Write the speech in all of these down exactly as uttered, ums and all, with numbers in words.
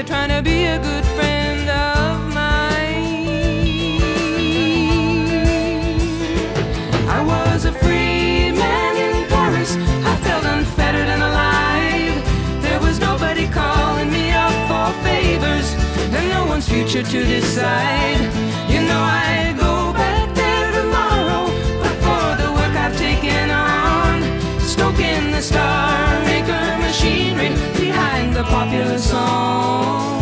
trying to be a good friend of mine. I was a free man in Paris. I felt unfettered and alive. There was nobody calling me up for favors, and no one's future to decide. You know I go back there tomorrow, but for the work I've taken on, stoking the Star Maker machinery behind the popular song.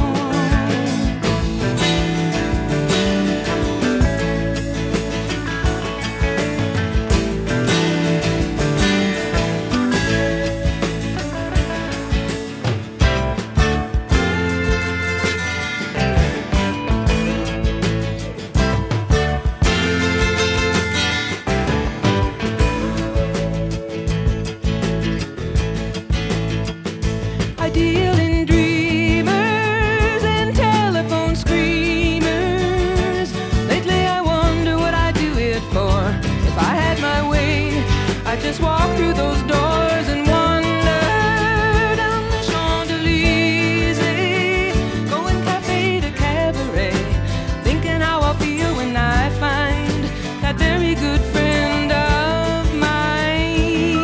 I deal in dreamers and telephone screamers. Lately I wonder what I'd do it for. If I had my way, I'd just walk through those doors and wander down the Champs-Élysées, going cafe to cabaret, thinking how I'll feel when I find that very good friend of mine.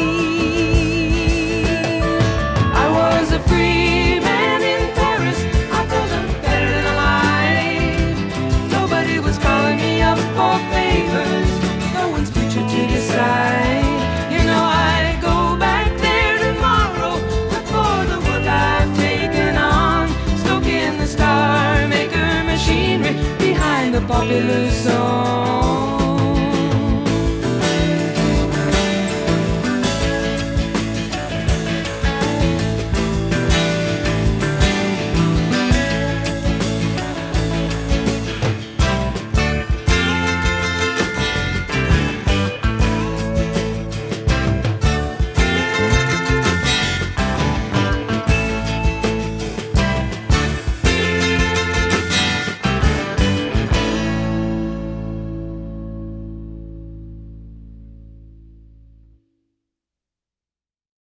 I was a free man in Paris. I felt unfettered and alive. Nobody was calling me up for favors, no one's future to decide. You know I go back there tomorrow, but for the work I've taken on, stoking the Star Maker machinery behind the popular song.